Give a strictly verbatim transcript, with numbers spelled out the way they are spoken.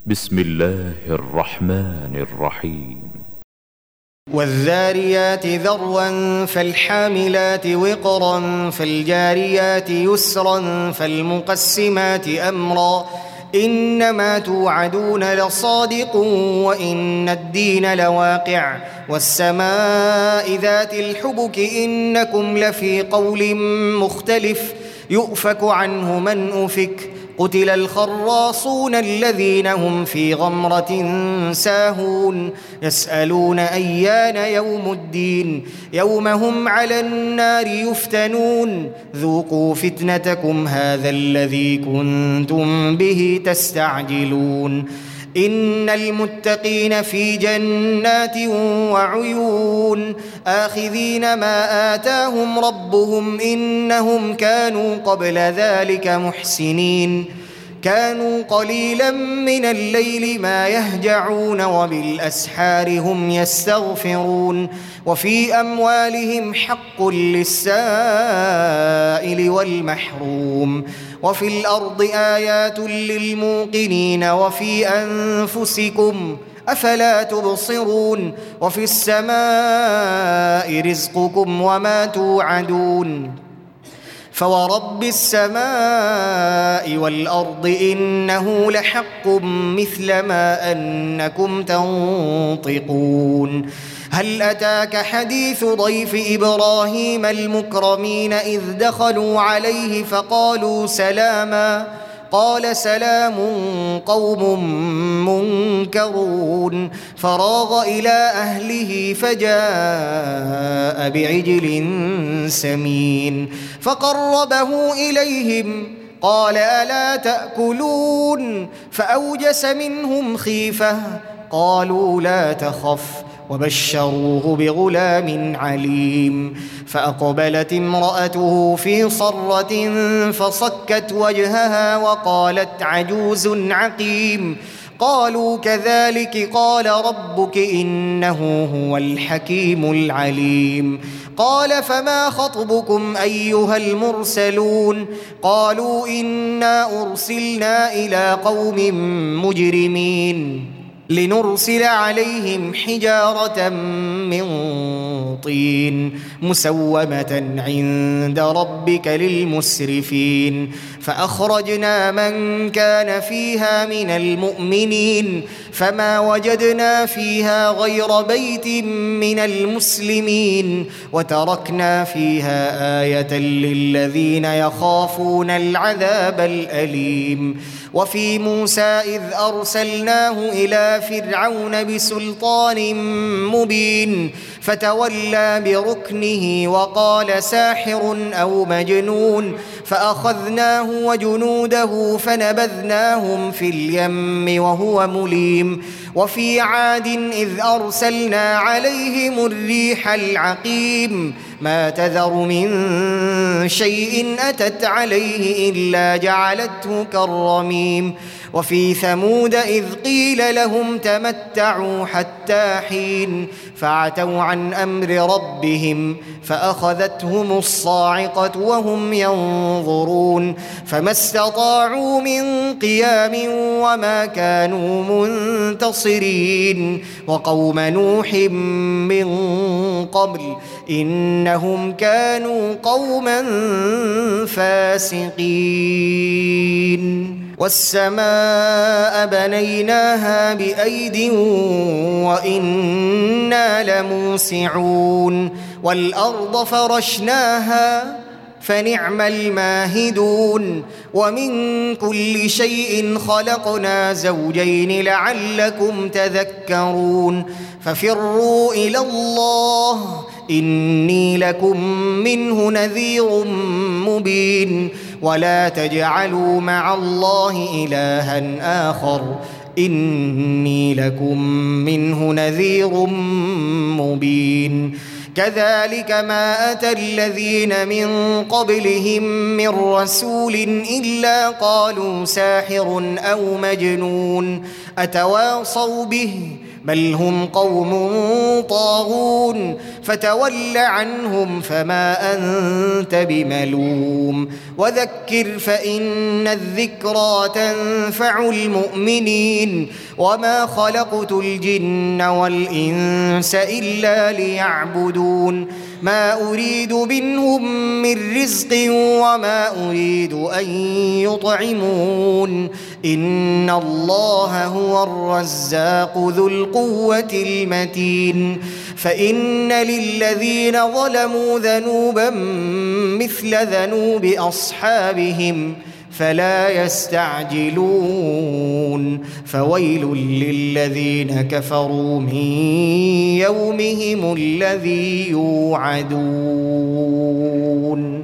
بسم الله الرحمن الرحيم. والذاريات ذروا فالحاملات وقرا فالجاريات يسرا فالمقسمات أمرا إنما توعدون لصادق وإن الدين لواقع والسماء ذات الحبك إنكم لفي قول مختلف يؤفك عنه من أفك قتل الخراصون الذين هم في غمرة ساهون يسألون أيان يوم الدين يوم هم على النار يفتنون ذوقوا فتنتكم هذا الذي كنتم به تستعجلون إن المتقين في جنات وعيون آخذين ما آتاهم ربهم إنهم كانوا قبل ذلك محسنين كانوا قليلا من الليل ما يهجعون وبالأسحار هم يستغفرون وفي أموالهم حق للسائل والمحروم وفي الأرض آيات للموقنين وفي أنفسكم أفلا تبصرون وفي السماء رزقكم وما توعدون فورب السماء والأرض إنه لحق مثل ما أنكم تنطقون هل أتاك حديث ضيف إبراهيم المكرمين إذ دخلوا عليه فقالوا سلاما قال سلام قوم منكرون فراغ إلى أهله فجاء بعجل سمين فقربه إليهم قال ألا تأكلون فأوجس منهم خيفة قالوا لا تخف وبشروه بغلام عليم فأقبلت امرأته في صرة فصكت وجهها وقالت عجوز عقيم قالوا كذلك قال ربك إنه هو الحكيم العليم قال فما خطبكم أيها المرسلون قالوا إنا أرسلنا إلى قوم مجرمين لنرسل عليهم حجارة من طين مسومة عند ربك للمسرفين فأخرجنا من كان فيها من المؤمنين فما وجدنا فيها غير بيت من المسلمين وتركنا فيها آية للذين يخافون العذاب الأليم وفي موسى إذ أرسلناه إلى فرعون بسلطان مبين فتولى بركنه وقال ساحر أو مجنون فأخذناه وجنوده فنبذناهم في اليم وهو مليم وفي عاد إذ أرسلنا عليهم الريح العقيم ما تذر من شيء أتت عليه إلا جعلته كالرميم وفي ثمود إذ قيل لهم تمتعوا حتى حين فعتوا عن أمر ربهم فأخذتهم الصاعقة وهم ينظرون فما استطاعوا من قيام وما كانوا منتصرين وقوم نوح من قبل إنهم كانوا قوما فاسقين والسماء بنيناها بأيد وإنا لموسعون والأرض فرشناها فنعم الماهدون ومن كل شيء خلقنا زوجين لعلكم تذكرون ففروا إلى الله إني لكم منه نذير مبين ولا تجعلوا مع الله إلها آخر إني لكم منه نذير مبين كذلك ما أتى الذين من قبلهم من رسول إلا قالوا ساحر أو مجنون أتواصوا به بل هم قوم طاغون فتول عنهم فما أنت بملوم وذكر فإن الذكرى تنفع المؤمنين وما خلقت الجن والإنس إلا ليعبدون ما أريد منهم من رزق وما أريد أن يطعمون إن الله هو الرزاق ذو القوة المتين فإن للذين ظلموا ذنوبا مثل ذنوب أصحابهم فلا يستعجلون فويل للذين كفروا من يومهم الذي يوعدون.